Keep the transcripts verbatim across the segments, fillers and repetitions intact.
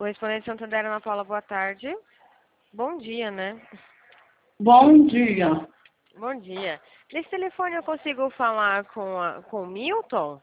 Correspondente Santander, Ana Paula, boa tarde. Bom dia, né? Bom dia. Bom dia. Nesse telefone eu consigo falar com, a, com o Milton?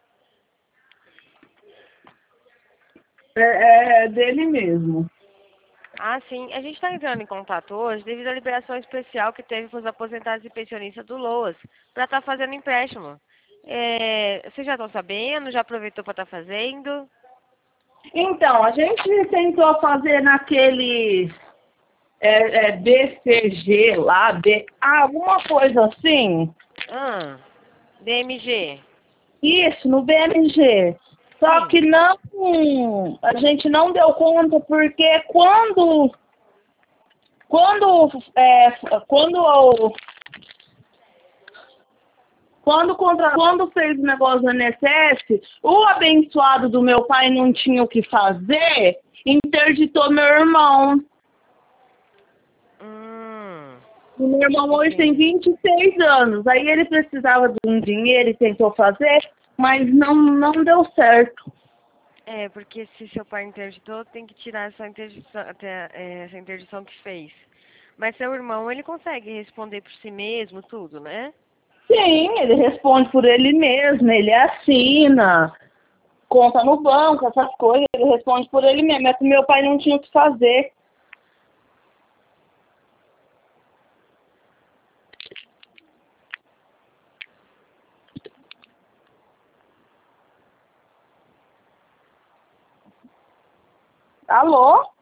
É, é dele mesmo. Ah, sim. A gente está entrando em contato hoje devido à liberação especial que teve para os aposentados e pensionistas do LOAS para estar fazendo empréstimo. É, vocês já estão sabendo? Já aproveitou para estar fazendo? Então, a gente tentou fazer naquele é, é, B C G lá, B, ah, alguma coisa assim. Ah, D M G. Isso, no B M G. Só Sim. que não, a gente não deu conta porque quando, quando, é, quando eu Quando, contra, quando fez o negócio do I N S S, o abençoado do meu pai não tinha o que fazer, interditou meu irmão. Hum, E meu irmão hoje tem entendi. vinte e seis anos. Aí ele precisava de um dinheiro e tentou fazer, mas não, não deu certo. É, porque se seu pai interditou, tem que tirar essa interdição, até, é, essa interdição que fez. Mas seu irmão, ele consegue responder por si mesmo tudo, né? Sim, ele responde por ele mesmo, ele assina, conta no banco, essas coisas, ele responde por ele mesmo. É que meu pai não tinha o que fazer. Alô?